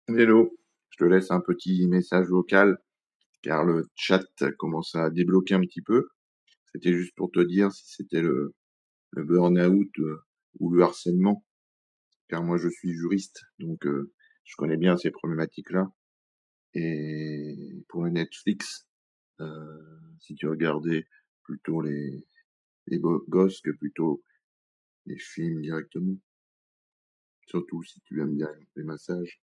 Hello, je te laisse un petit message vocal car le chat commence à débloquer un petit peu. C'était juste pour te dire si c'était le burn-out ou le harcèlement, car moi je suis juriste, donc je connais bien ces problématiques-là. Et pour le Netflix, si tu regardais plutôt les gosses que plutôt les films directement, surtout si tu aimes bien les massages.